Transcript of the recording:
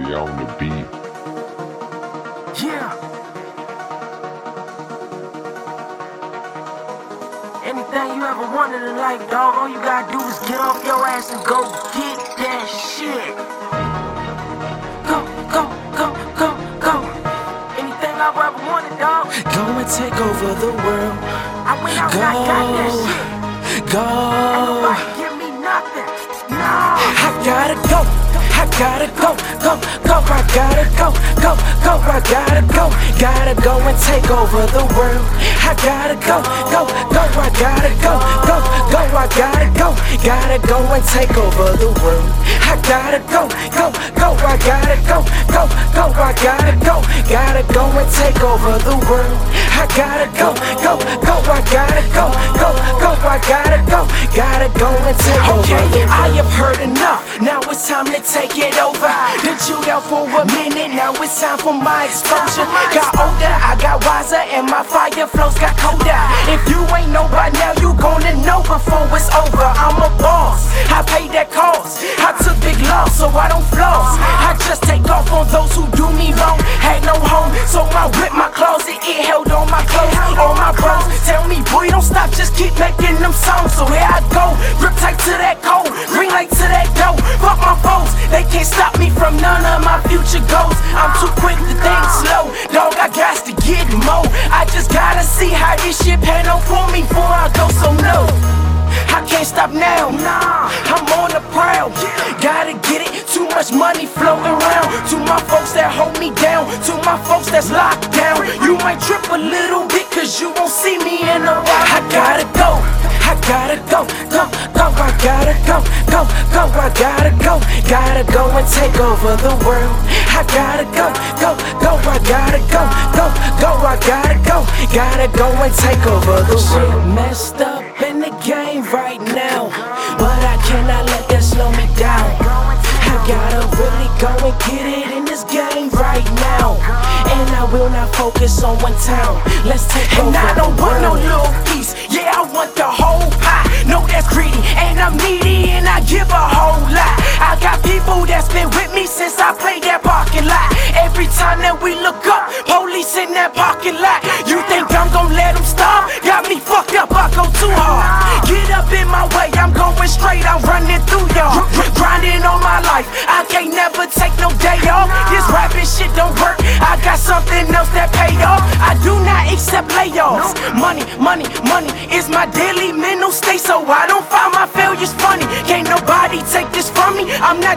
We on the beat. Yeah. Anything you ever wanted in life, dog, all you gotta do is get off your ass and go get that shit. Go, go, go, go, go. Anything I've ever wanted, dog. Go and take over the world. I went out and I got that shit. Go. Ain't nobody give me nothing. No. I gotta go. I gotta go, go, go, I gotta go, go, go, I gotta go. Gotta go and take over the world. I gotta go, go, go, I gotta go, go, go, I gotta go. Gotta go and take over the world. I gotta go, go, go, I gotta go, go, go, I gotta go. Gotta go and take over the world. I gotta go, go, go, I gotta go, go, go, I gotta go. Gotta go and take over the world. I have heard enough. Now it's time to take it over. Been chewed out for a minute, now it's time for my exposure. Got older, I got wiser, and my fire flows got colder. If you ain't know by now, you gonna know before it's over. I'm a boss, I paid that cost. I took big loss, so I don't floss. I just take off on those who do me wrong. Had no home, so I whipped my closet. It held all my clothes, all my bros. Tell me, boy, don't stop, just keep making them songs. So here I go, grip tight to that code, green light to that dough. Fuck my foes, they can't stop me from none of my future goals. I'm too quick to think slow, dog, I got to get more. I just gotta see how this shit pan out for me before I go, so no, I can't stop now, nah, I'm on the prowl. Gotta get it, too much money floating around. To my folks that hold me down, to my folks that's locked down. You might trip a little bit, cause you won't see me in a while. I gotta go, I gotta go, go, go, I gotta go, go, go, I gotta go. Gotta go and take over the world. I gotta go, go, go, I gotta go, go, go, I gotta go. Gotta go and take over the world. Shit messed up in the game right now, but I cannot let that slow me down. I gotta really go and get it in this game right now, and I will not focus on one town. Let's take over the world. And I don't want no little piece, yeah, I want the whole pie. No, that's greedy, and I'm needy, and I give a whole lot. I got people that's been with me since I played that parking lot. Every time that we look up, police in that parking lot. You think I'm gon' let them stop? Got me fucked up, I go too hard. Get up in my way, I'm going straight, I'm running through y'all. Grinding on my life, I can't never take no day off. This rapping shit don't work, I got something else that pay off. I do not accept layoffs. Money, money, money is my daily mental state, so I don't find my failures funny. Can't nobody take this from me, I'm not